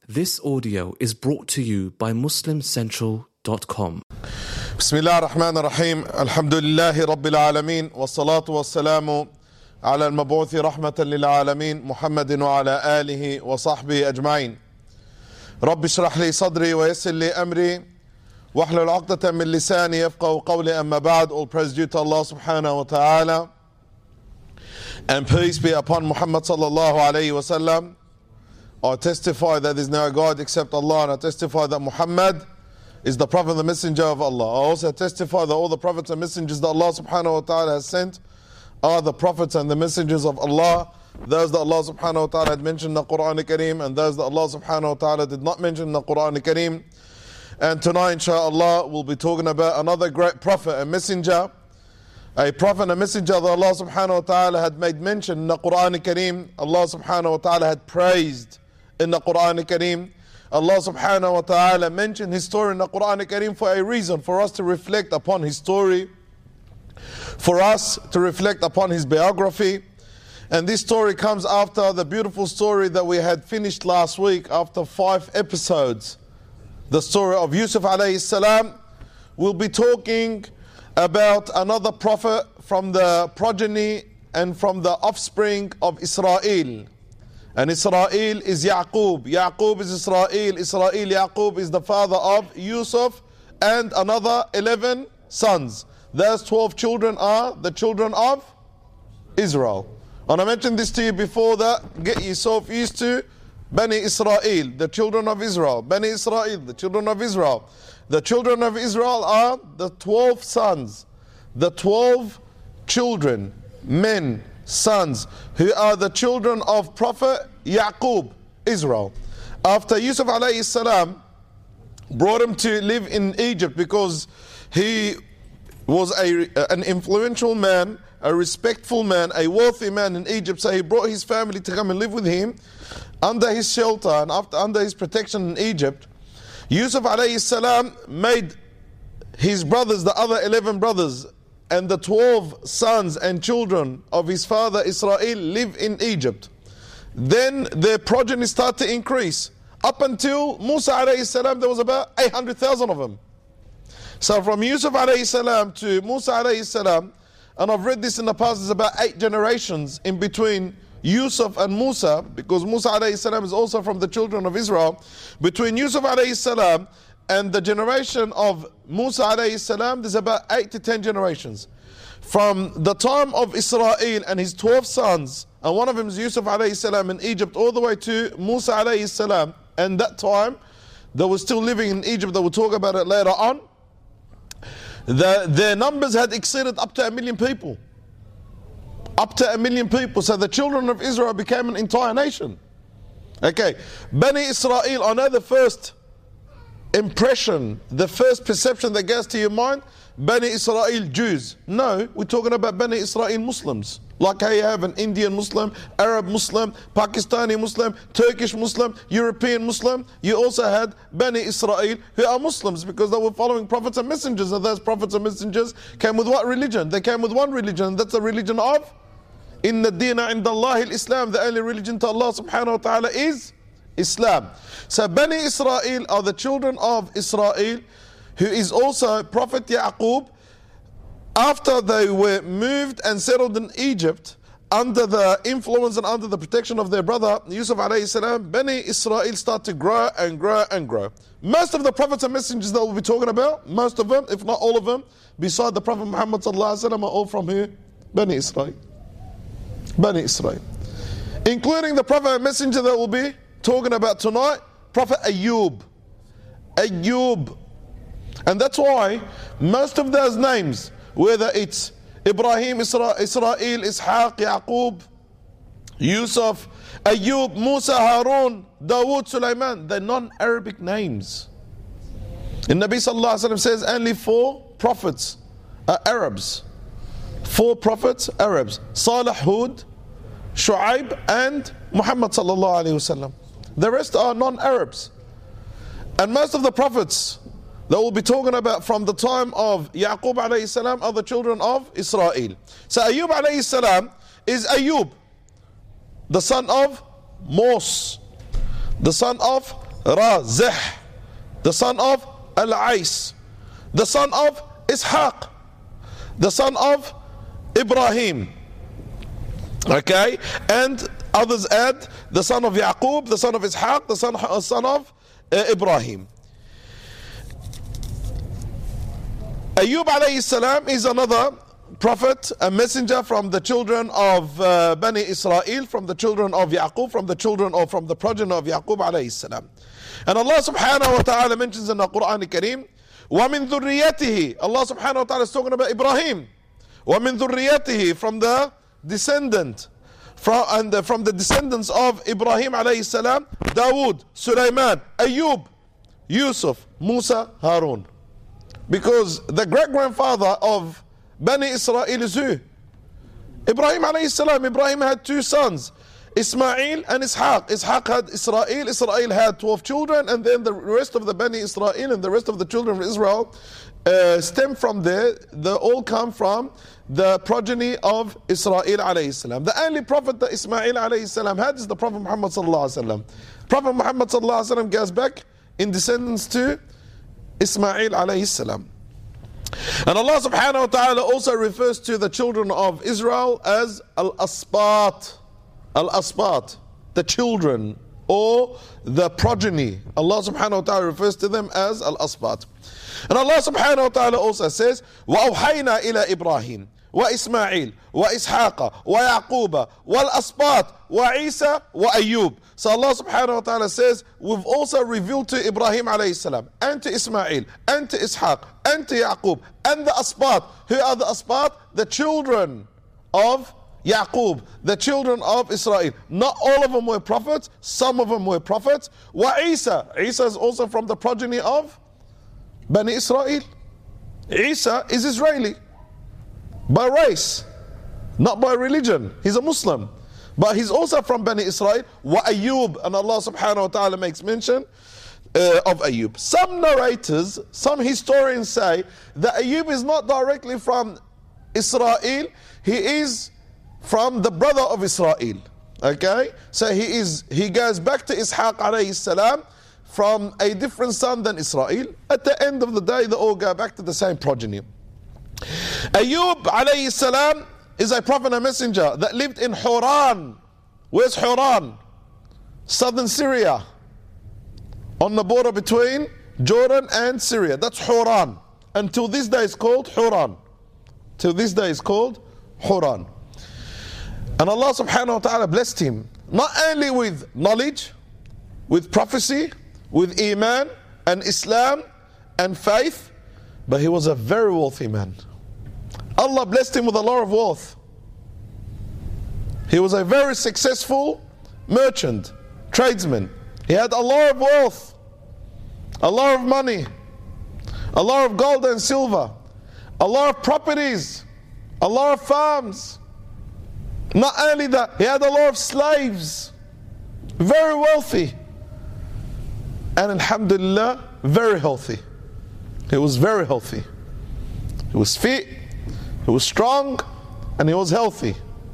This audio is brought to you by MuslimCentral.com. بسم الله الرحمن الرحيم الحمد لله رب العالمين والصلاة والسلام على المبعوث رحمة للعالمين محمد وعلى آله وصحبه أجمعين رب اشرح لي صدري ويسر لي أمري واحلل عقدة من لساني يفقهوا قولي أما بعد. All praise due to Allah subhanahu wa ta'ala, and peace be upon Muhammad sallallahu alayhi wa sallam. I testify that there is no God except Allah, and I testify that Muhammad is the Prophet and the Messenger of Allah. I also testify that all the Prophets and Messengers that Allah subhanahu wa ta'ala has sent are the Prophets and the Messengers of Allah, those that Allah subhanahu wa ta'ala had mentioned in the Quran al-Kareem, and those that Allah subhanahu wa ta'ala did not mention in the Quran al-Kareem. And tonight inshaAllah we'll be talking about another great Prophet and Messenger, a Prophet and a Messenger that Allah subhanahu wa ta'ala had made mention in the Quran al-Kareem. Allah subhanahu wa ta'ala had praised in the Quran al-Kareem. Allah subhanahu wa ta'ala mentioned his story in the Quran al-Kareem for a reason, for us to reflect upon his story, for us to reflect upon his biography. And this story comes after the beautiful story that we had finished last week after 5 episodes. The story of Yusuf alayhi salam. We'll be talking about another prophet from the progeny and from the offspring of Israel. And Israel is Yaqub. Yaqub is Israel. Israel, Yaqub is the father of Yusuf and another 11 sons. Those 12 children are the children of Israel. And I mentioned this to you before, that get yourself used to Bani Israel, the children of Israel. Bani Israel, the children of Israel. The children of Israel are the 12 sons, the 12 children, men, sons, who are the children of Prophet Yaqub, Israel. After Yusuf alayhi salam brought him to live in Egypt because he was an influential man, a respectful man, a wealthy man in Egypt, so he brought his family to come and live with him under his shelter and under his protection in Egypt. Yusuf alayhi salam made his brothers, the other 11 brothers, and the 12 sons and children of his father Israel live in Egypt. Then their progeny started to increase. Up until Musa alayhi salam, there was about 800,000 of them. So from Yusuf alayhi salam to Musa alayhi salam, and I've read this in the past, there's about 8 generations in between Yusuf and Musa, because Musa alayhi salam is also from the children of Israel. Between Yusuf alayhi salam and the generation of Musa alayhi salam, there's about 8 to 10 generations. From the time of Israel and his 12 sons, and one of them is Yusuf alayhi salam in Egypt, all the way to Musa alayhi salam, and that time they were still living in Egypt, they will talk about it later on. Their numbers had exceeded up to 1 million people. Up to 1 million people. So the children of Israel became an entire nation. Okay, Bani Israel, I know the first impression, the first perception that goes to your mind, Bani Israel Jews. No, we're talking about Bani Israel Muslims. Like how you have an Indian Muslim, Arab Muslim, Pakistani Muslim, Turkish Muslim, European Muslim. You also had Bani Israel who are Muslims because they were following prophets and messengers. And those prophets and messengers came with what religion? They came with one religion, and that's the religion of Inna Dina Inda Allah al-Islam. The only religion to Allah subhanahu wa ta'ala is Islam. So Bani Israel are the children of Israel, who is also Prophet Yaqub. After they were moved and settled in Egypt under the influence and under the protection of their brother Yusuf alayhi salam, Bani Israel start to grow and grow and grow. Most of the prophets and messengers that we'll be talking about, most of them, if not all of them, beside the Prophet Muhammad sallallahu alaihi wasallam, are all from here, Bani Israel. Bani Israel. Including the prophet and messenger that we'll be talking about tonight, Prophet Ayub. Ayub. And that's why most of those names, whether it's Ibrahim, Israel, Ishaq, Yaqub, Yusuf, Ayub, Musa, Harun, Dawood, Sulaiman, they're non-Arabic names. And Nabi sallallahu alaihi wasallam says only 4 prophets are Arabs. 4 prophets, Arabs. Salih, Hud, Shu'aib, and Muhammad sallallahu alaihi wasallam. The rest are non-Arabs. And most of the prophets that we'll be talking about from the time of Yaqub alayhi salam are the children of Israel. So Ayub alayhi salam is Ayub, the son of Mos, the son of Razih, the son of Al-Ais, the son of Ishaq, the son of Ibrahim. Okay, and others add the son of Yaqub, the son of Ishaq, the son of Ibrahim. Ayub alayhi salam is another prophet, a messenger from the children of Bani Israel, from the children of Yaqub, from the progeny of Yaqub alayhi salam. And Allah subhanahu wa ta'ala mentions in the Quran al-Kareem, وَمِن ذُرِّيَّتِهِ, Allah subhanahu wa ta'ala is talking about Ibrahim. وَمِن ذُرِّيَّتِهِ, from the descendant, from the descendants of Ibrahim alayhi salam, Dawood, Sulaiman, Ayub, Yusuf, Musa, Harun. Because the great-grandfather of Bani Israel is who? Ibrahim alayhi salam. Ibrahim had two sons, Ismail and Ishaq. Ishaq had Israel. Israel had 12 children, and then the rest of the Bani Israel and the rest of the children of Israel stem from there. They all come from the progeny of Israel alayhi salam. The only prophet that Ismail alayhi salam had is the Prophet Muhammad sallallahu alaihi wasallam. Prophet Muhammad sallallahu alaihi wasallam goes back in descendants to Ismail alayhi salam. And Allah subhanahu wa ta'ala also refers to the children of Israel as Al-Asbat. Al-Asbat, the children or the progeny. Allah subhanahu wa ta'ala refers to them as Al-Asbat. And Allah subhanahu wa ta'ala also says, وَأَوْحَيْنَا إِلَى إِبْرَاهِيمَ وَإِسْمَاعِيلَ وَإِسْحَاقَ وَيَعْقُوبَ وَالْأَسْبَاطِ وَعِيسَى وَأَيُّوبَ. So Allah subhanahu wa ta'ala says, we've also revealed to Ibrahim alayhi salam, and to Ismail, and to Ishaq, and to Yaqub, and the Asbat. Who are the Asbat? The children of Yaqub, the children of Israel. Not all of them were prophets, some of them were prophets. Isa. Isa is also from the progeny of Bani Israel. Isa is Israeli by race, not by religion. He's a Muslim, but he's also from Bani Israel. Wa Ayub, and Allah subhanahu wa ta'ala makes mention of Ayub. Some narrators, some historians say that Ayub is not directly from Israel, he is from the brother of Israel. Okay, so he goes back to Ishaq alayhi salam from a different son than Israel. At the end of the day, they all go back to the same progeny. Ayub alayhi salam is a prophet and a messenger that lived in Huran. Where's Huran? Southern Syria, on the border between Jordan and Syria. That's Huran. Until this day is called Huran. Till this day is called Huran. And Allah subhanahu wa ta'ala blessed him not only with knowledge, with prophecy, with Iman and Islam and faith, but he was a very wealthy man. Allah blessed him with a lot of wealth. He was a very successful merchant, tradesman. He had a lot of wealth, a lot of money, a lot of gold and silver, a lot of properties, a lot of farms. Not only that, he had a lot of slaves, very wealthy, and alhamdulillah, very healthy. He was very healthy. He was fit, he was strong, and he was healthy.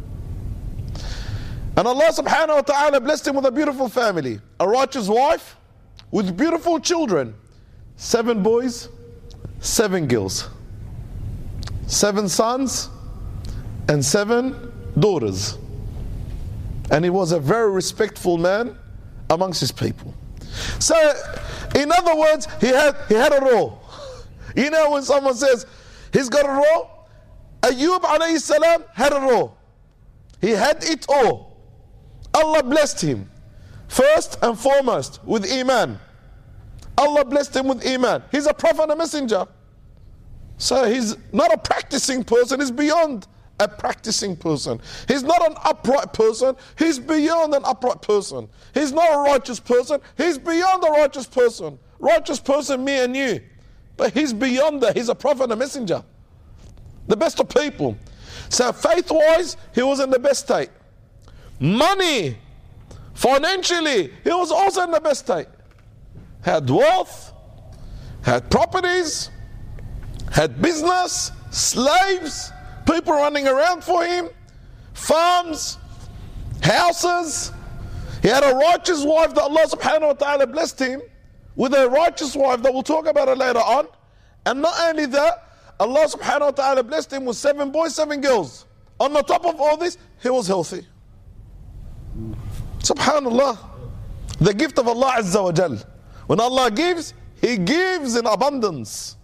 And Allah subhanahu wa ta'ala blessed him with a beautiful family, a righteous wife with beautiful children, 7 boys, 7 girls, 7 sons and 7 daughters. And he was a very respectful man amongst his people. So in other words, he had a role. You know when someone says he's got a role, Ayub alayhi salam had a role. He had it all. Allah blessed him first and foremost with Iman. Allah blessed him with Iman. He's a prophet and a messenger. So he's not a practicing person, he's beyond a practicing person. He's not an upright person, he's beyond an upright person. He's not a righteous person, he's beyond a righteous person. Righteous person, me and you. But he's beyond that, he's a prophet and a messenger. The best of people. So faith-wise, he was in the best state. Money, financially, he was also in the best state. Had wealth, had properties, had business, slaves, people running around for him, farms, houses. He had a righteous wife that Allah subhanahu wa ta'ala blessed him with a righteous wife that we'll talk about it later on. And not only that, Allah subhanahu wa ta'ala blessed him with 7 boys, 7 girls. On the top of all this, he was healthy. Subhanallah. The gift of Allah Azza wa Jal. When Allah gives, He gives in abundance.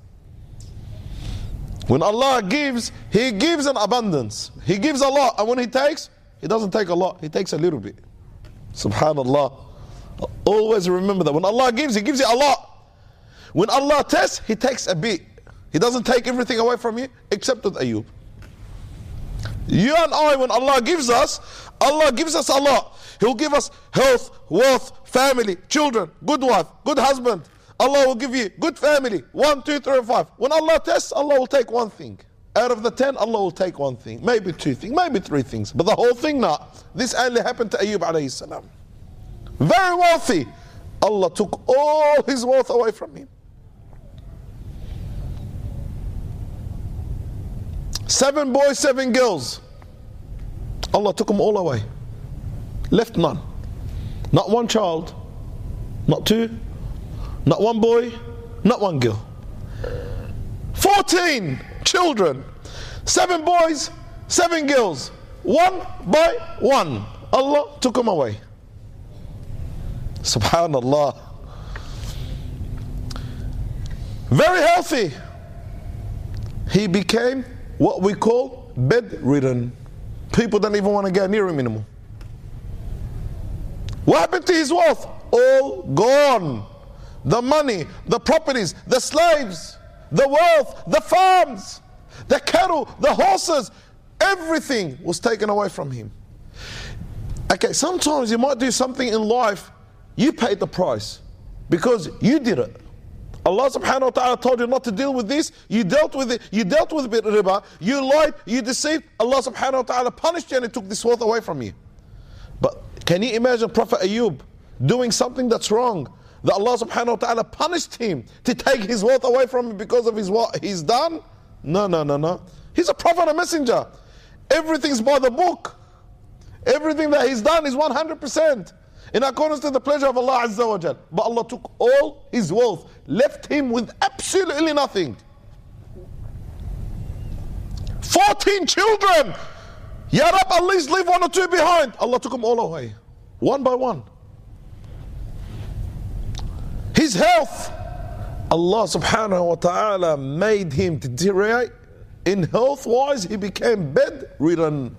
When Allah gives, He gives in abundance. He gives a lot, and when He takes, He doesn't take a lot, He takes a little bit. Subhanallah. Always remember that. When Allah gives, He gives you a lot. When Allah tests, He takes a bit. He doesn't take everything away from you, except with Ayub. You and I, when Allah gives us a lot. He'll give us health, wealth, family, children, good wife, good husband. Allah will give you good family, 1, 2, 3, 5. When Allah tests, Allah will take one thing. Out of the 10, Allah will take one thing, maybe 2 things, maybe 3 things. But the whole thing, not. This only happened to Ayub alayhi salam. Very wealthy. Allah took all his wealth away from him. 7 boys, 7 girls. Allah took them all away. Left none. Not one child, not 2, not 1 boy, not 1 girl. 14 children, 7 boys, 7 girls. 1 by 1. Allah took them away. Subhanallah. Very healthy. He became what we call bedridden. People don't even want to get near him anymore. What happened to his wealth? All gone. The money, the properties, the slaves, the wealth, the farms, the cattle, the horses, everything was taken away from him. Okay, sometimes you might do something in life, you paid the price because you did it. Allah subhanahu wa ta'ala told you not to deal with this, you dealt with it, you dealt with bit riba, you lied, you deceived, Allah subhanahu wa ta'ala punished you and He took this wealth away from you. But can you imagine Prophet Ayub doing something that's wrong, that Allah subhanahu wa ta'ala punished him to take his wealth away from him because of his what he's done? No. He's a prophet and a messenger. Everything's by the book. Everything that he's done is 100% in accordance to the pleasure of Allah Azza wa Jal. But Allah took all his wealth, left him with absolutely nothing. 14 children. Ya Rab, at least leave 1 or 2 behind. Allah took them all away, 1 by 1. His health, Allah subhanahu wa ta'ala made him deteriorate. In health wise, he became bedridden.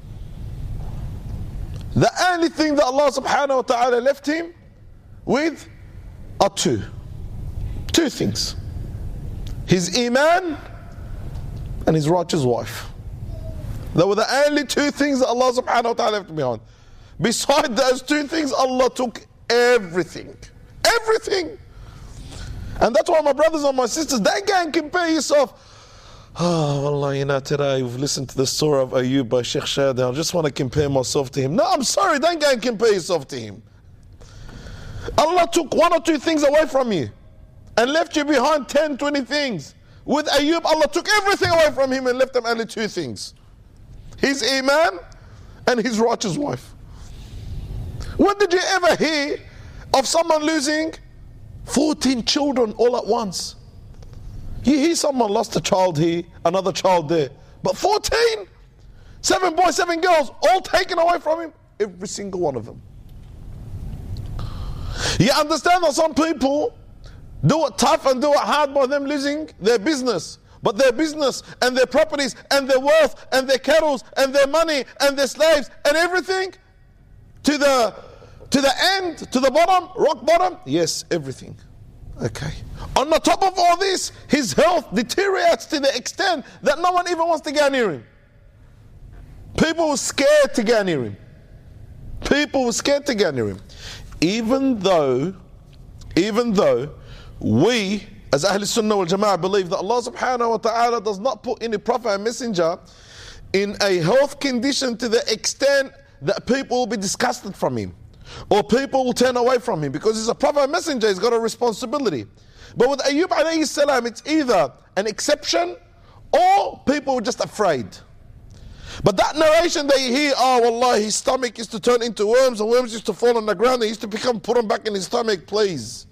The only thing that Allah subhanahu wa ta'ala left him with are 2 things: his iman and his righteous wife. They were the only 2 things that Allah subhanahu wa ta'ala left behind. Beside those 2 things, Allah took everything. Everything. And that's why my brothers and my sisters, don't go and compare yourself. Oh, Allah, you know, today we've listened to the surah of Ayub by Sheikh Shadi. I just want to compare myself to him. No, I'm sorry, don't go and compare yourself to him. Allah took 1 or 2 things away from you and left you behind 10, 20 things. With Ayub, Allah took everything away from him and left him only 2 things: his iman and his righteous wife. When did you ever hear of someone losing 14 children all at once? You hear someone lost a child here, another child there. But 14? 7 boys, 7 girls, all taken away from him. Every single one of them. You understand that some people do it tough and do it hard by them losing their business. But their business and their properties and their wealth and their cattle and their money and their slaves and everything to the end, to the bottom, rock bottom. Yes, everything. Okay. On the top of all this, his health deteriorates to the extent that no one even wants to go near him. People were scared to go near him. People were scared to go near him. Even though we, as Ahl Sunnah wal Jama'ah, believe that Allah subhanahu wa ta'ala does not put any prophet and messenger in a health condition to the extent that people will be disgusted from him, or people will turn away from him, because he's a prophet and messenger, he's got a responsibility. But with Ayub alayhi salam, it's either an exception or people were just afraid. But that narration that you hear, oh wallah, his stomach used to turn into worms and worms used to fall on the ground, they used to put them back in his stomach, please.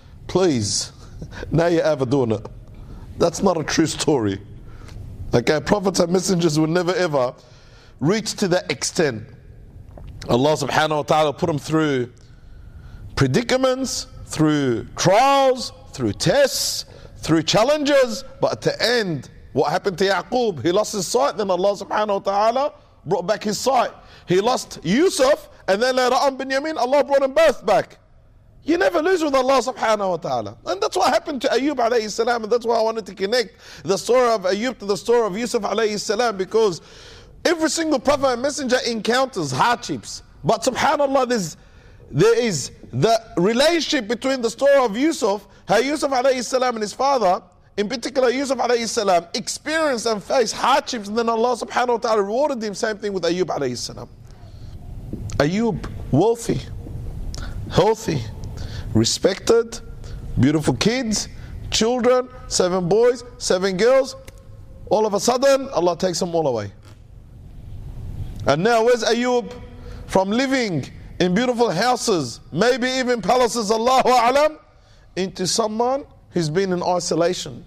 Now you're overdoing it. That's not a true story. Okay, prophets and messengers will never ever reach to that extent. Allah subhanahu wa ta'ala put them through predicaments, through trials, through tests, through challenges, but at the end, what happened to Yaqub? He lost his sight, then Allah subhanahu wa ta'ala brought back his sight. He lost Yusuf, and then later on Binyamin, Allah brought them both back. You never lose with Allah subhanahu wa ta'ala. And that's what happened to Ayub alayhi salam, and that's why I wanted to connect the story of Ayub to the story of Yusuf alayhi salam, because every single prophet and messenger encounters hardships. But subhanAllah, there is the relationship between the story of Yusuf, how Yusuf alayhi salam and his father, in particular Yusuf alayhi salam, experienced and faced hardships, and then Allah subhanahu wa ta'ala rewarded him. Same thing with Ayub alayhi salam. Ayub, wealthy, healthy, respected, beautiful kids, children, 7 boys, 7 girls. All of a sudden, Allah takes them all away. And now where's Ayub? From living in beautiful houses, maybe even palaces, Allahu A'lam, into someone who's been in isolation.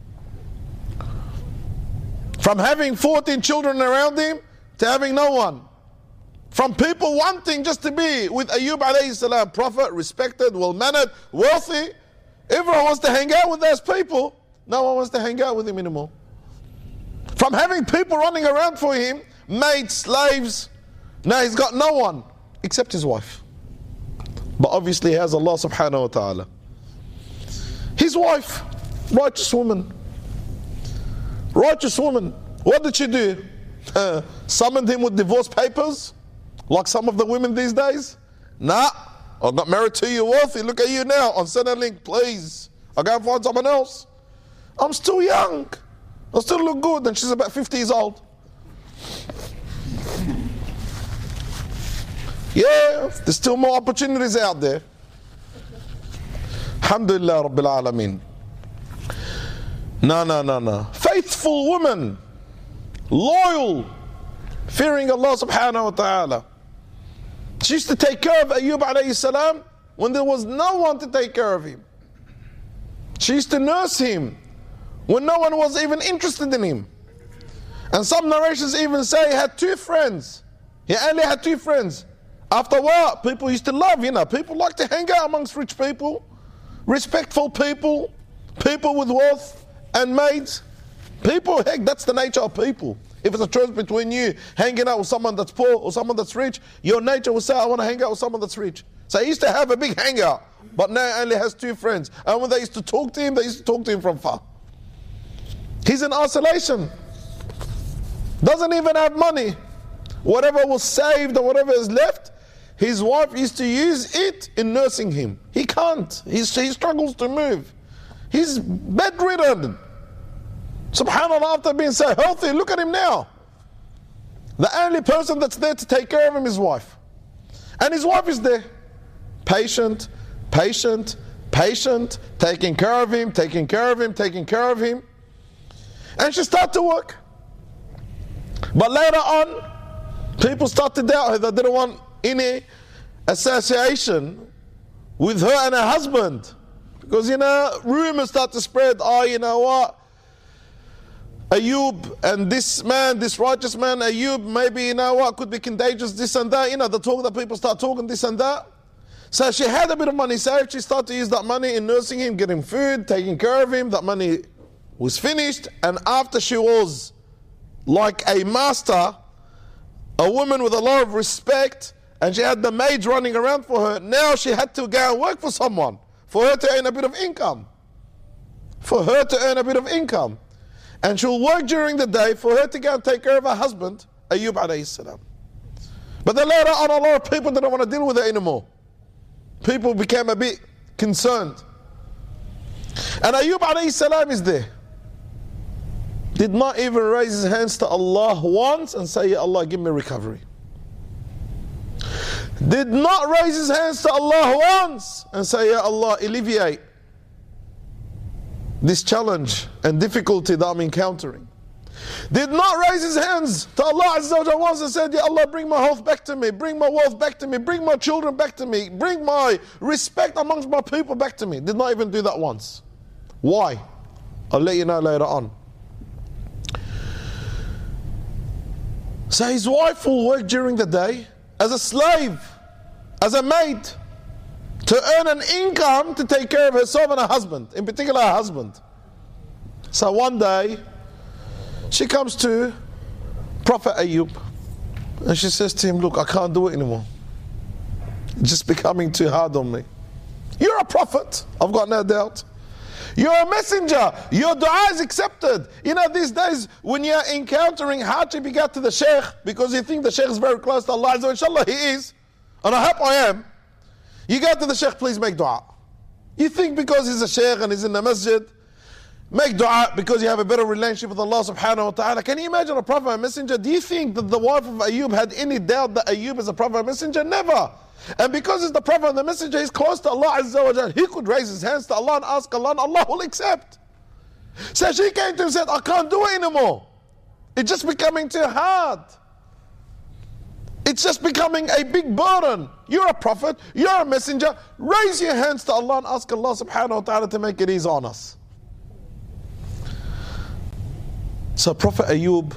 From having 14 children around him to having no one. From people wanting just to be with Ayub alayhi salam, prophet, respected, well-mannered, wealthy. Everyone wants to hang out with those people. No one wants to hang out with him anymore. From having people running around for him, maids, slaves, now he's got no one except his wife. But obviously he has Allah subhanahu wa ta'ala. His wife, righteous woman. Righteous woman. What did she do? Summoned him with divorce papers? Like some of the women these days? Nah, I got married to you, wealthy. Look at you now on Centrelink, please. I'll go and find someone else. I'm still young. I still look good. And she's about 50 years old. Yeah, there's still more opportunities out there. Alhamdulillah Rabbil Alameen. No. Faithful woman. Loyal. Fearing Allah subhanahu wa ta'ala. She used to take care of Ayub alayhi salam when there was no one to take care of him. She used to nurse him when no one was even interested in him. And some narrations even say he had 2 friends. He only had 2 friends. After a while, people used to love, people like to hang out amongst rich people, respectful people, people with wealth and maids. People, heck, that's the nature of people. If it's a choice between you hanging out with someone that's poor or someone that's rich, your nature will say, I want to hang out with someone that's rich. So he used to have a big hangout, but now he only has 2 friends. And when they used to talk to him, they used to talk to him from far. He's in isolation. Doesn't even have money. Whatever was saved and whatever is left, his wife used to use it in nursing him. He can't. He struggles to move. He's bedridden. SubhanAllah, after being so healthy, look at him now. The only person that's there to take care of him is his wife. And his wife is there. Patient, taking care of him. And she started to work. But later on, people started to doubt her. They didn't want any association with her and her husband. Because, rumors start to spread. Oh, you know what? Ayub and this man, this righteous man, Ayub, maybe, could be contagious, this and that. The talk that people start talking, this and that. So she had a bit of money saved. She started to use that money in nursing him, getting food, taking care of him. That money was finished. And after she was like a master, a woman with a lot of respect, and she had the maids running around for her, now she had to go and work for someone, for her to earn a bit of income. And she'll work during the day for her to go and take care of her husband, Ayub alayhi salam. But then later on, a lot of people didn't want to deal with her anymore. People became a bit concerned. And Ayub alayhi salam is there. Did not even raise his hands to Allah once and say, Ya Allah, give me recovery. Did not raise his hands to Allah once and say, Ya Allah, alleviate this challenge and difficulty that I'm encountering. Did not raise his hands to Allah Azza wa Jalla once and said, Ya Allah, bring my health back to me, bring my wealth back to me, bring my children back to me, bring my respect amongst my people back to me. Did not even do that once. Why? I'll let you know later on. So his wife will work during the day as a slave, as a maid, to earn an income to take care of herself and her husband, in particular her husband. So one day, she comes to Prophet Ayub and she says to him, look, I can't do it anymore. It's just becoming too hard on me. You're a prophet, I've got no doubt. You're a messenger, your dua is accepted. You know, these days when you're encountering hardship, you get to the sheikh because you think the sheikh is very close to Allah. So inshallah he is, and I hope I am. You go to the sheikh, please make dua. You think because he's a sheikh and he's in the masjid, make dua because you have a better relationship with Allah subhanahu wa ta'ala. Can you imagine a prophet and messenger? Do you think that the wife of Ayub had any doubt that Ayub is a prophet and messenger? Never. And because he's the prophet and the messenger, he's close to Allah Azza wa Jalla. He could raise his hands to Allah and ask Allah, and Allah will accept. So she came to him and said, I can't do it anymore. It's just becoming too hard. It's just becoming a big burden. You're a prophet, you're a messenger. Raise your hands to Allah and ask Allah subhanahu wa ta'ala to make it easy on us. So Prophet Ayub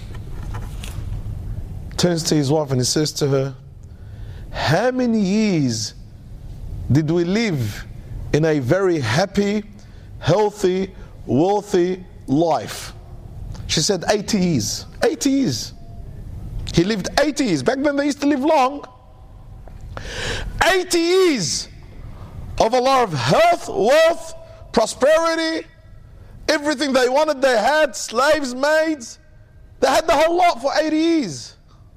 turns to his wife and he says to her, how many years did we live in a very happy, healthy, wealthy life? She said 80 years. 80 years. He lived 80 years. Back then they used to live long. 80 years of a lot of health, wealth, prosperity. Everything they wanted they had, slaves, maids. They had the whole lot for 80 years.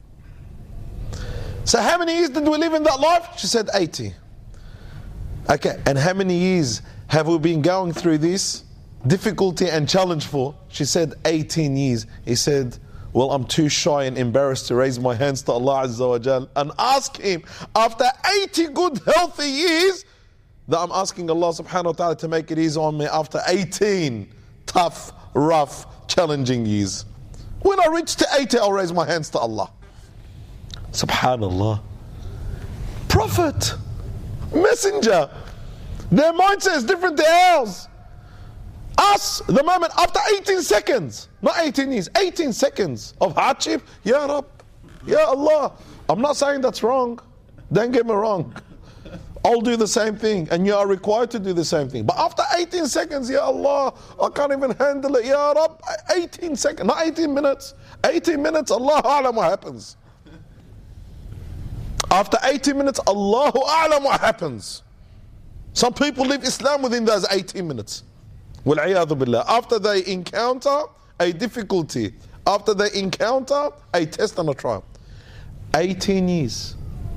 So how many years did we live in that life? She said 80. Okay, and how many years have we been going through this difficulty and challenge for? She said 18 years. He said, well, I'm too shy and embarrassed to raise my hands to Allah Azza wa Jal and ask Him after 80 good healthy years that I'm asking Allah subhanahu wa ta'ala to make it easy on me after 18 tough, rough, challenging years. When I reach to 80, I'll raise my hands to Allah. Subhanallah. Prophet, messenger, their mindset is different to ours. Us, the moment after 18 seconds, not 18 years, 18 seconds of hardship, Ya Rab, Ya Allah. I'm not saying that's wrong. Don't get me wrong. I'll do the same thing and you are required to do the same thing. But after 18 seconds, Ya Allah, I can't even handle it. Ya Rab, 18 seconds, not 18 minutes. 18 minutes, Allahu A'lam what happens. After 18 minutes, Allahu A'lam what happens. Some people leave Islam within those 18 minutes. Wal-'iyadhu billah. After they encounter a difficulty, after they encounter a test and a trial. 18 years.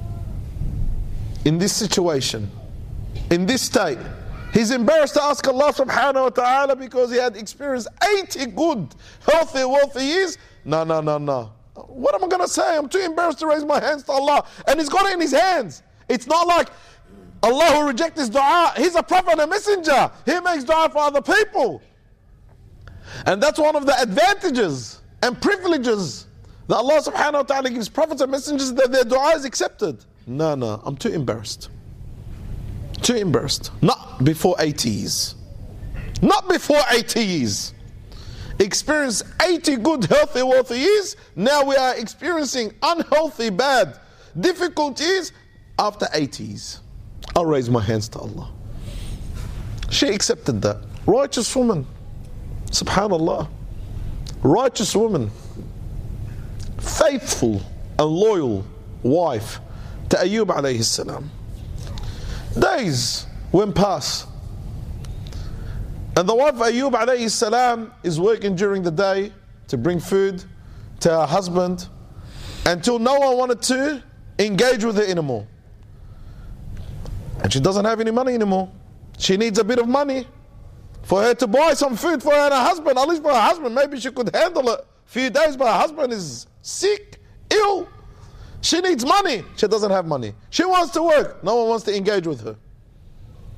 In this situation, in this state, he's embarrassed to ask Allah subhanahu wa ta'ala because he had experienced 80 good, healthy, wealthy years. No. What am I going to say? I'm too embarrassed to raise my hands to Allah. And he's got it in his hands. It's not like Allah will reject his dua. He's a prophet and a messenger. He makes dua for other people. And that's one of the advantages and privileges that Allah subhanahu wa ta'ala gives prophets and messengers, that their dua is accepted. No, I'm too embarrassed. Too embarrassed. Not before 80 years. Not before 80 years. Experienced 80 good, healthy, wealthy years. Now we are experiencing unhealthy, bad difficulties after 80 years. I'll raise my hands to Allah. She accepted that. Righteous woman. Subhanallah. Righteous woman. Faithful and loyal wife to Ayub alayhi salam. Days went past. And the wife of Ayub alayhi salam is working during the day to bring food to her husband until no one wanted to engage with her anymore. And she doesn't have any money anymore. She needs a bit of money for her to buy some food for her and her husband. At least for her husband, maybe she could handle it a few days, but her husband is sick, ill. She needs money. She doesn't have money. She wants to work. No one wants to engage with her.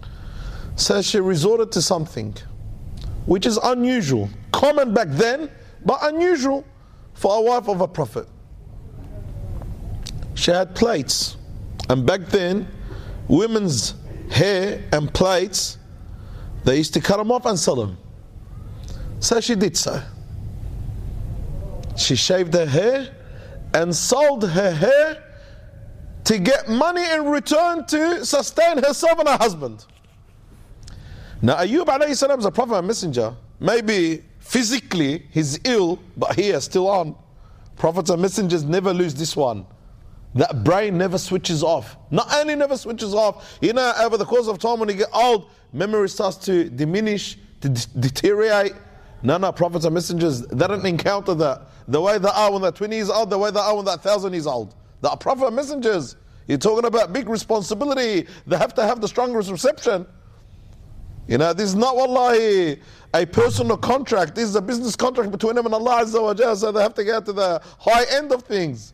So she resorted to something which is unusual, common back then, but unusual for a wife of a prophet. She had plaits, and back then women's hair and plaits, they used to cut them off and sell them. So she did so. She shaved her hair and sold her hair to get money in return to sustain herself and her husband. Now Ayyub alayhi salam is a prophet and messenger. Maybe physically he's ill, but he is still on. Prophets and messengers never lose this one. That brain never switches off. Not only never switches off, you know, over the course of time when you get old, memory starts to diminish, to deteriorate. No, prophets and messengers, they don't encounter that. The way they are when they're 20 years old, the way they are when they're 1,000 years old. The prophet and messengers, you're talking about big responsibility. They have to have the strongest reception. You know, this is not wallahi a personal contract. This is a business contract between them and Allah Azza wa Jalla, so they have to get to the high end of things.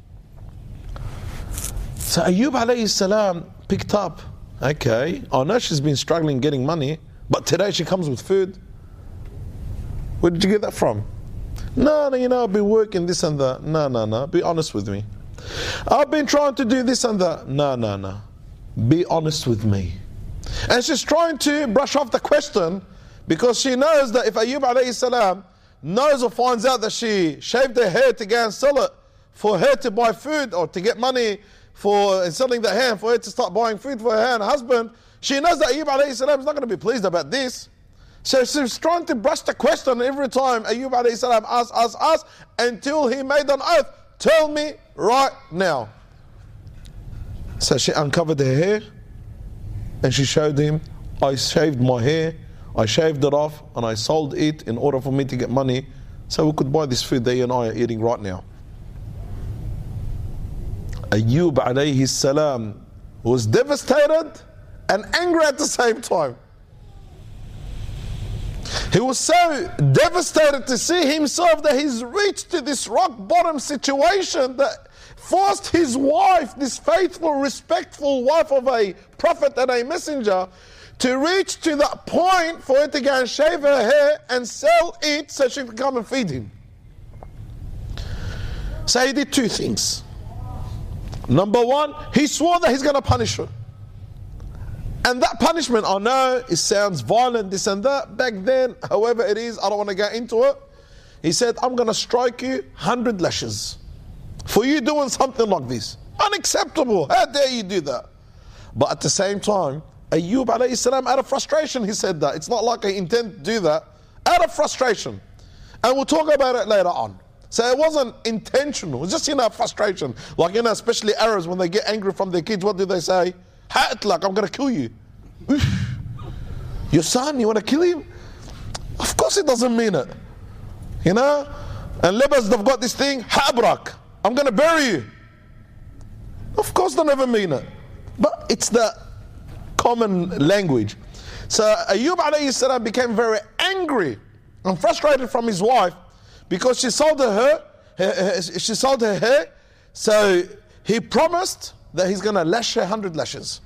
So Ayyub alayhi salam picked up, okay, I know she's been struggling getting money, but today she comes with food. Where did you get that from? No, you know, I've been working this and that. No, be honest with me. I've been trying to do this and that. No. Be honest with me. And she's trying to brush off the question because she knows that if Ayyub alayhi salam knows or finds out that she shaved her hair to go and sell it for her to buy food or to get money for selling the hair and for her to start buying food for her and her husband, she knows that Ayyub alayhi salam is not going to be pleased about this. So she's trying to brush the question every time Ayyub alayhi salam asks until he made an oath. Tell me right now. So she uncovered her hair and she showed him, I shaved my hair, I shaved it off and I sold it in order for me to get money so we could buy this food that you and I are eating right now. Ayyub alayhi salam was devastated and angry at the same time. He was so devastated to see himself that he's reached to this rock bottom situation that forced his wife, this faithful, respectful wife of a prophet and a messenger, to reach to that point for her to go and shave her hair and sell it so she could come and feed him. So he did two things. Number one, he swore that he's going to punish her. And that punishment, I know it sounds violent, this and that. Back then, however it is, I don't want to get into it. He said, I'm going to strike you 100 lashes for you doing something like this. Unacceptable. How dare you do that? But at the same time, Ayyub alayhi salam, out of frustration, he said that. It's not like he intended to do that. Out of frustration. And we'll talk about it later on. So it wasn't intentional. It was just, frustration. Like, especially Arabs, when they get angry from their kids, what do they say? Ha'atlak, I'm going to kill you. Your son, you want to kill him? Of course he doesn't mean it. And Libas, they've got this thing, ha'abrak, I'm going to bury you. Of course they never mean it. But it's the common language. So Ayyub alayhi salam became very angry and frustrated from his wife because she sold her hair. So he promised that he's going to lash her 100 lashes.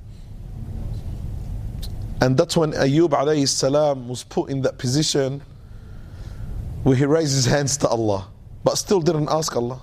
And that's when Ayyub alayhi salam was put in that position where he raised his hands to Allah, but still didn't ask Allah.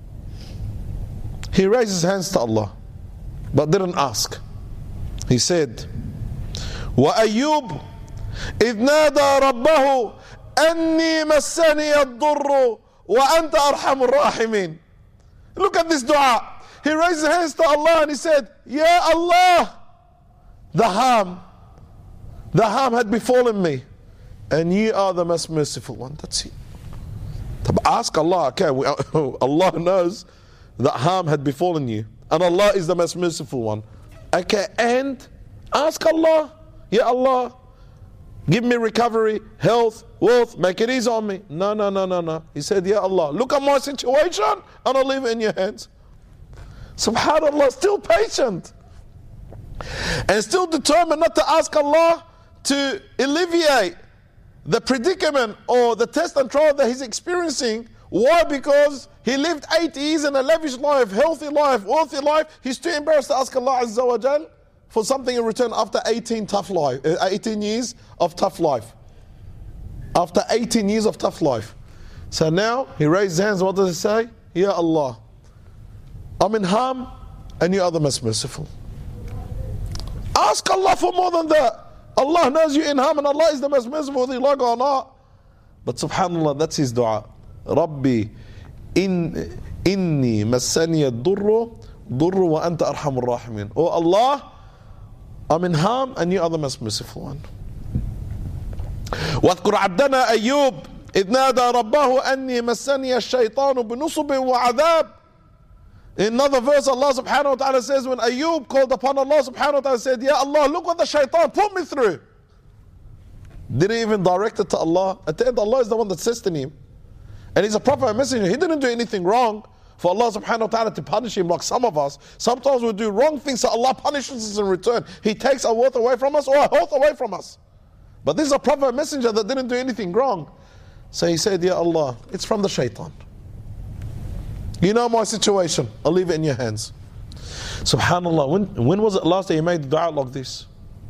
He raised his hands to Allah, but didn't ask. He said, وَأَيُّوبُ إِذْ نَادَى رَبَّهُ أَنِّي مَسَّنِيَ الضُّرُّ وَأَنْتَ أَرْحَمُ الرَّاحِمِينَ. Look at this dua. He raised his hands to Allah and he said, Ya Allah, the harm had befallen me, and you are the most merciful one. That's it. Ask Allah, okay, Allah knows that harm had befallen you, and Allah is the most merciful one. Okay, and ask Allah, Ya Allah, give me recovery, health, wealth, make it easy on me. No. He said, Ya Allah, look at my situation and I'll leave it in your hands. SubhanAllah, still patient and still determined not to ask Allah to alleviate the predicament or the test and trial that he's experiencing. Why? Because he lived 8 years in a lavish life, healthy life, wealthy life. He's too embarrassed to ask Allah Azza wa Jal for something in return after 18 years of tough life. After 18 years of tough life. So now he raised his hands. What does he say? Ya Allah, I'm in harm and you are the most merciful. Ask Allah for more than that. Allah knows you in harm and Allah is the most merciful, whether you like or not. But subhanAllah, that's his dua. Rabbi, inni massani ad-durru wa anta arhamur rahimin. Oh Allah, I'm in harm and you are the most merciful one. واذكر عبدنا أيوب إذ نادى ربه أني مسني الشيطان بنصب وعذاب. In another verse, Allah subhanahu wa ta'ala says, when Ayub called upon Allah subhanahu wa ta'ala, said, Ya Allah, look what the shaitan put me through. Did he even direct it to Allah? At the end, Allah is the one that's testing him. And he's a prophet and messenger. He didn't do anything wrong for Allah subhanahu wa ta'ala to punish him like some of us. Sometimes we do wrong things, so Allah punishes us in return. He takes our worth away from us or our health away from us. But this is a prophet and messenger that didn't do anything wrong. So he said, Ya Allah, it's from the shaitan. You know my situation, I'll leave it in your hands. SubhanAllah, when was it last that you made the dua like this?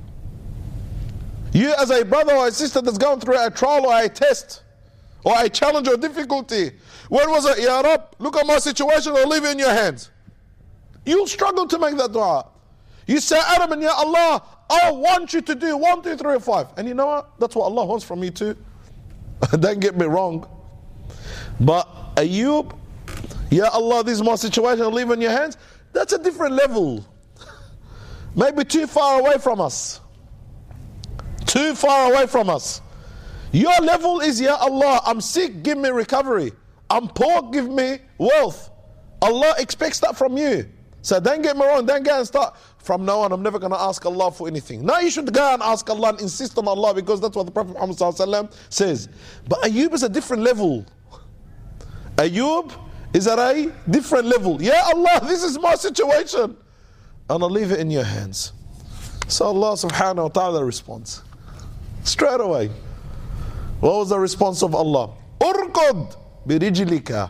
You as a brother or a sister that's going through a trial or a test, or a challenge or difficulty, when was it? Ya Rab, look at my situation, I'll leave it in your hands. You'll struggle to make that dua. You say, Adam and Ya Allah, I want you to do 1, 2, 3, or 5. And you know what? That's what Allah wants from you too. Don't get me wrong. But Ayub, Ya Allah, this is my situation, I'll leave it in your hands. That's a different level. Maybe too far away from us. Too far away from us. Your level is, Ya Allah, I'm sick, give me recovery. I'm poor, give me wealth. Allah expects that from you. So don't get me wrong, don't go and start, from now on I'm never going to ask Allah for anything. No, you should go and ask Allah and insist on Allah, because that's what the Prophet Muhammad ﷺ says. But Ayub is a different level. Ayub is at a different level. Ya Allah, this is my situation, and I'll leave it in your hands. So Allah subhanahu wa ta'ala responds straight away. What was the response of Allah? Urqud birijlika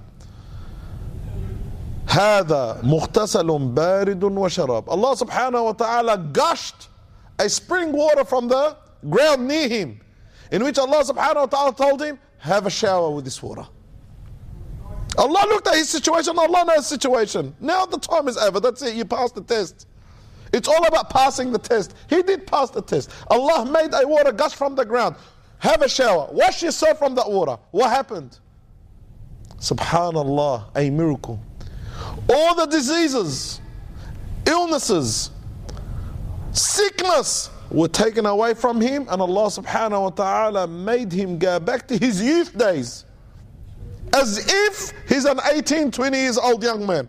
hada mughtasalun baridun wa sharab. Allah subhanahu wa ta'ala gushed a spring water from the ground near him, in which Allah subhanahu wa ta'ala told him, have a shower with this water. Allah looked at his situation, Allah knows his situation. Now the time is over, that's it, you passed the test. It's all about passing the test. He did pass the test. Allah made a water gush from the ground. Have a shower, wash yourself from that water. What happened? Subhanallah, a miracle. All the diseases, illnesses, sickness were taken away from him, and Allah subhanahu wa ta'ala made him go back to his youth days, as if he's an 18, 20 years old young man.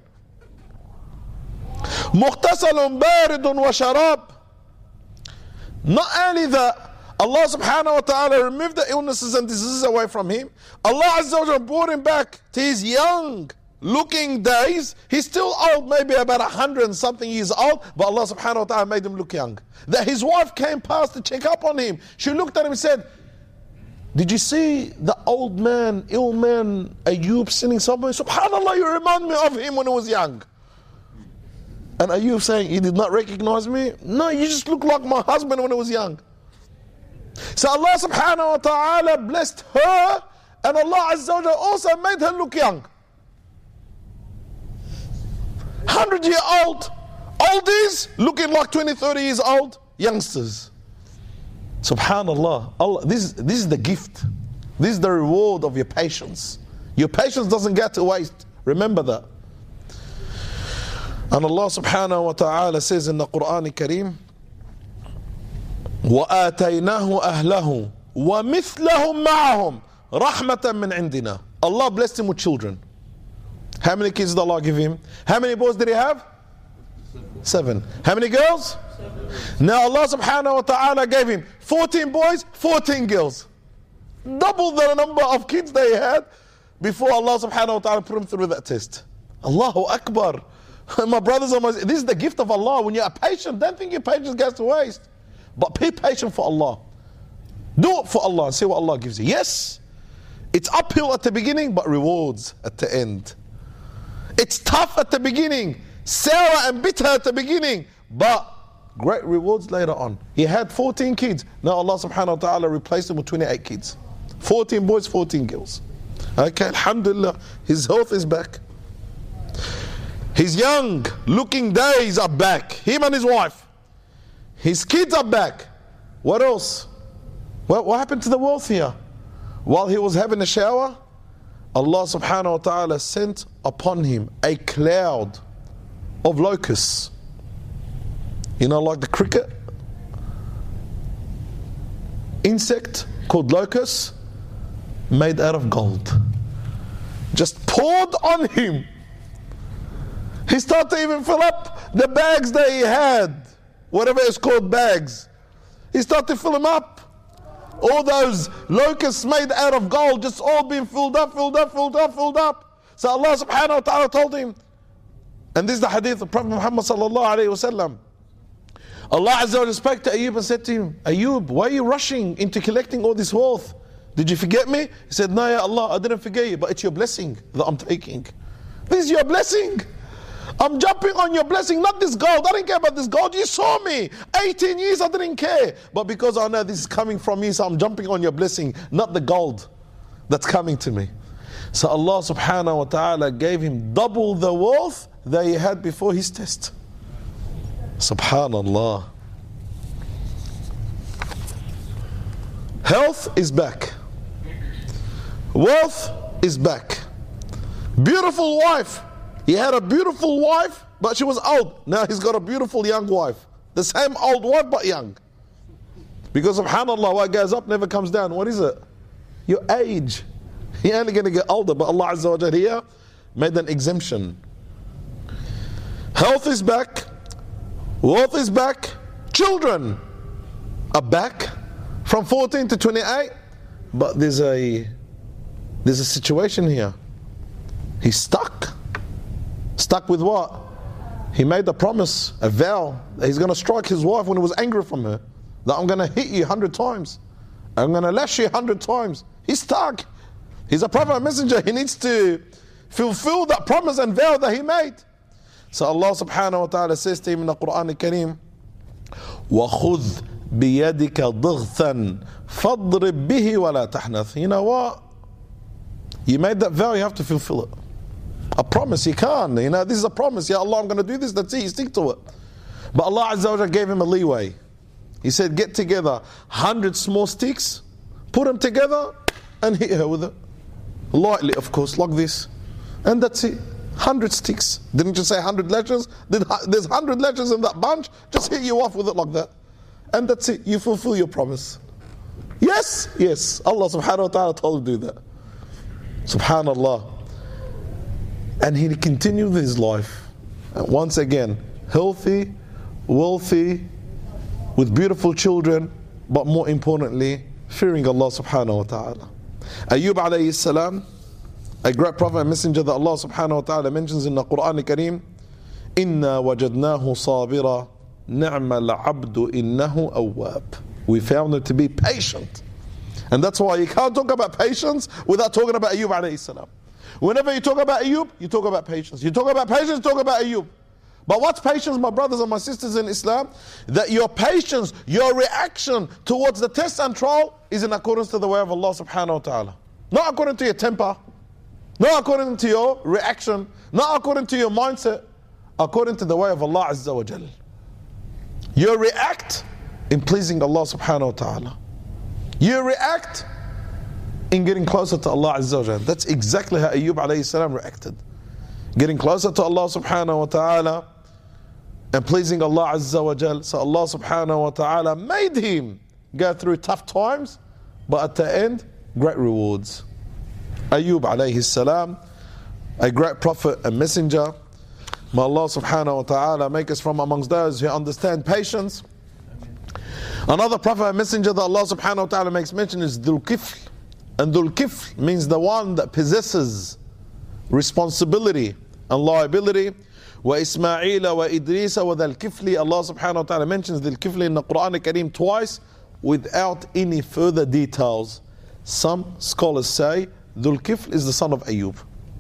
Mughtasalun baridun wa sharab. Not only that, Allah subhanahu wa ta'ala removed the illnesses and diseases away from him. Allah Azza wa Jalla brought him back to his young looking days. He's still old, maybe about 100 and something years old, but Allah subhanahu wa ta'ala made him look young. That his wife came past to check up on him. She looked at him and said, did you see the old man, ill man, Ayub sitting somewhere? SubhanAllah, you remind me of him when he was young. And Ayub saying, he did not recognize me? No, you just look like my husband when he was young. So Allah subhanahu wa ta'ala blessed her, and Allah Azza wa Jalla also made her look young. 100-year-old oldies looking like 20, 30 years old youngsters. Subhanallah, Allah, this is the gift. This is the reward of your patience. Your patience doesn't get to waste. Remember that. And Allah subhanahu wa ta'ala says in the Quran Kareem, وَآتَيْنَاهُ أَهْلَهُ وَمِثْلَهُمْ مَعَهُمْ رَحْمَةً مِّنْ عِنْدِنَا. Allah blessed him with children. How many kids did Allah give him? How many boys did he have? 7. How many girls? 7. Now Allah subhanahu wa ta'ala gave him 14 boys, 14 girls. Double the number of kids they had before Allah subhanahu wa ta'ala put him through that test. Allahu Akbar. My brothers and my sisters, this is the gift of Allah. When you are patient, don't think your patience goes to waste. But be patient for Allah. Do it for Allah and see what Allah gives you. Yes, it's uphill at the beginning, but rewards at the end. It's tough at the beginning, sour and bitter at the beginning, but great rewards later on. He had 14 kids. Now Allah subhanahu wa ta'ala replaced him with 28 kids. 14 boys, 14 girls. Okay, alhamdulillah, his health is back. His young looking days are back. Him and his wife. His kids are back. What else? What happened to the wealth here? While he was having a shower, Allah subhanahu wa ta'ala sent upon him a cloud of locusts. You know, like the cricket insect called locust, made out of gold. Just poured on him. He started to even fill up the bags that he had, whatever it's called, bags. He started to fill them up. All those locusts made out of gold, just all being filled up. So Allah subhanahu wa ta'ala told him, and this is the hadith of Prophet Muhammad sallallahu alayhi wa sallam. Allah Azza wa Jalla spoke to Ayub and said to him, Ayub, why are you rushing into collecting all this wealth? Did you forget me? He said, no, ya Allah, I didn't forget you, but it's your blessing that I'm taking. This is your blessing. I'm jumping on your blessing, not this gold. I didn't care about this gold. You saw me. 18 years, I didn't care. But because I know this is coming from me, so I'm jumping on your blessing, not the gold that's coming to me. So Allah subhanahu wa ta'ala gave him double the wealth that he had before his test. Subhanallah. Health is back. Wealth is back. Beautiful wife. He had a beautiful wife, but she was old. Now he's got a beautiful young wife. The same old wife, but young. Because subhanallah, what goes up never comes down. What is it? Your age. You're only going to get older, but Allah Azza wa Jalla here made an exemption. Health is back. Wealth is back. Children are back from 14 to 28. But there's a situation here. He's stuck. Stuck with what? He made a promise, a vow, that he's going to strike his wife when he was angry from her. That I'm going to hit you 100 times. I'm going to lash you 100 times. He's stuck. He's a prophet and messenger. He needs to fulfill that promise and vow that he made. So Allah subhanahu wa ta'ala says to him in the Quran al-Kareem, وَخُذْ بِيَدِكَ ضِغْثًا فَاضْرِبْ بِهِ وَلَا تَحْنَثْ. You know what? You made that vow, you have to fulfill it. A promise, you can't. You know, this is a promise. Ya Allah, I'm going to do this. That's it. You stick to it. But Allah Azza wa Jalla gave him a leeway. He said, get together 100 small sticks, put them together, and hit her with it. Lightly, of course, like this. And that's it. 100 sticks. Didn't just say 100 lashes. There's 100 lashes in that bunch. Just hit you off with it like that. And that's it. You fulfill your promise. Yes, yes. Allah subhanahu wa ta'ala told him to do that. Subhanallah. And he continued his life. And once again, healthy, wealthy, with beautiful children, but more importantly, fearing Allah subhanahu wa ta'ala. Ayub alayhi salam, a great prophet and messenger that Allah subhanahu wa ta'ala mentions in the Quran al-Kareem, Inna wajadnahu sabira, ni'ma al-abdu innahu awwab. We found him to be patient. And that's why you can't talk about patience without talking about Ayub alayhi salam. Whenever you talk about Ayub, you talk about patience. You talk about patience, talk about Ayub. But what's patience, my brothers and my sisters in Islam? That your patience, your reaction towards the test and trial is in accordance to the way of Allah subhanahu wa ta'ala. Not according to your temper, not according to your reaction, not according to your mindset, according to the way of Allah Azza wa Jal. You react in pleasing Allah subhanahu wa ta'ala. You react in getting closer to Allah Azza wa Jal. That's exactly how Ayub alayhi salam reacted. Getting closer to Allah subhanahu wa ta'ala and pleasing Allah Azza wa Jal. So Allah subhanahu wa ta'ala made him go through tough times, but at the end, great rewards. Ayub alayhi salam, a great prophet and messenger. May Allah subhanahu wa ta'ala make us from amongst those who understand patience. Another prophet and messenger that Allah subhanahu wa ta'ala makes mention is Dhul Kifl. And Dhul Kifl means the one that possesses responsibility and liability. Wa Ismaila wa Idrisa wa Dhul Kifli. Allah subhanahu wa ta'ala mentions Dhul Kifli in the Quran al-Kareem twice without any further details. Some scholars say Dhul Kifl is the son of Ayub.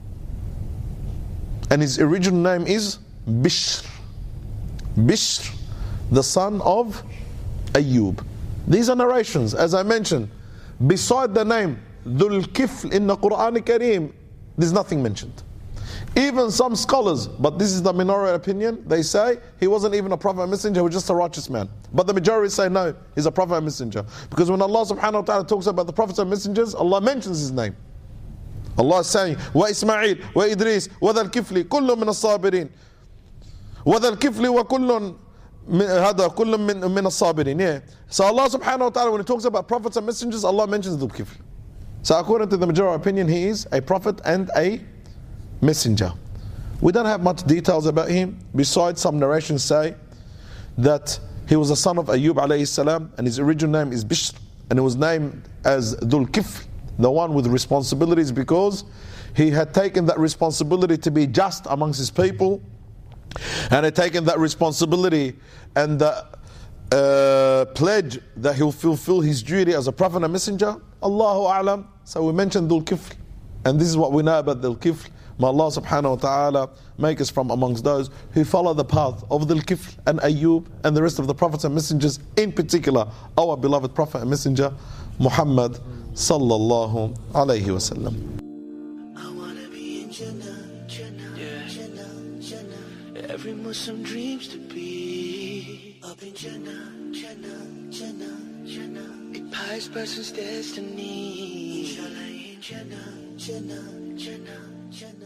And his original name is Bishr. Bishr, the son of Ayub. These are narrations, as I mentioned. Beside the name Dhul Kifl in the Quran Kareem, there's nothing mentioned. Even some scholars, but this is the minority opinion, they say he wasn't even a prophet and messenger, he was just a righteous man. But the majority say no, he's a prophet and messenger. Because when Allah subhanahu wa ta'ala talks about the prophets and messengers, Allah mentions his name. Allah is saying, wa Ismail, wa Idris, wa Dhal Kifli, kullun min as-sabirin. Wa Dhal Kifli wa kullun min as-sabirin. Yeah. So Allah subhanahu wa ta'ala, when he talks about prophets and messengers, Allah mentions Dhul Kifl. So according to the majority opinion, he is a prophet and a messenger. We don't have much details about him, besides some narrations say that he was the son of Ayyub alayhi salam, and his original name is Bishr, and he was named as Dhul Kifl, the one with responsibilities, because he had taken that responsibility to be just amongst his people, and had taken that responsibility and the pledge that he'll fulfill his duty as a prophet and a messenger. Allahu A'lam. So we mentioned Dhul Kifl, and this is what we know about Dhul Kifl. May Allah subhanahu wa ta'ala make us from amongst those who follow the path of Dhul Kifl and Ayyub and the rest of the prophets and messengers, in particular our beloved prophet and messenger Muhammad sallallahu alayhi wa sallam. I wanna be in Jannah, Jannah, Jannah, Jannah. Every Muslim dreams to be up in Jannah, Jannah, Jannah, Jannah. A pious person's destiny. Inshallah in Jannah, Jannah, Jannah, Jannah.